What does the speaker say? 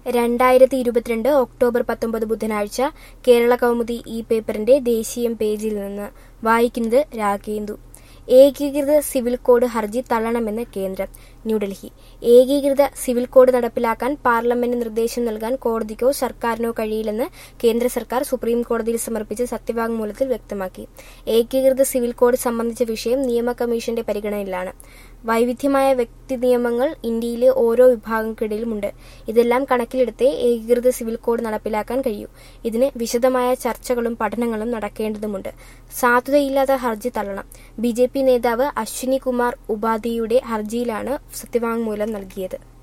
2022 October 19 ബുധനാഴ്ച കേരള കൗമുദി ഈ പേപ്പറിന്റെ ദേശീയം പേജിൽ നിന്ന് വായിക്കുന്നത് രാഗേന്ദു. ഏകീകൃത സിവിൽ കോഡ് ഹർജി തള്ളണമെന്ന് കേന്ദ്രം. ന്യൂഡൽഹി. ഏകീകൃത സിവിൽ കോഡ് നടപ്പിലാക്കാൻ പാർലമെന്റ് നിർദ്ദേശം നൽകാൻ കോടതിക്കോ സർക്കാരിനോ കഴിയില്ലെന്ന് കേന്ദ്ര സർക്കാർ സുപ്രീം കോടതിയിൽ സമർപ്പിച്ച സത്യവാങ്മൂലത്തിൽ വ്യക്തമാക്കി. ഏകീകൃത സിവിൽ കോഡ് സംബന്ധിച്ച വിഷയം നിയമ കമ്മീഷന്റെ പരിഗണനയിലാണ്. വൈവിധ്യമായ വ്യക്തി നിയമങ്ങൾ ഇന്ത്യയിലെ ഓരോ വിഭാഗങ്ങൾക്കിടയിലുമുണ്ട്. ഇതെല്ലാം കണക്കിലെടുത്തേ ഏകീകൃത സിവിൽ കോഡ് നടപ്പിലാക്കാൻ കഴിയൂ. ഇതിന് വിശദമായ ചർച്ചകളും പഠനങ്ങളും നടക്കേണ്ടതുണ്ട്. സാധുതയില്ലാത്ത ഹർജി തള്ളണം. ബി.ജെ.പി നേതാവ് അശ്വിനി കുമാർ ഉപാധ്യായയുടെ ഹർജിയിലാണ് സത്യവാങ്മൂലം നൽകിയത്.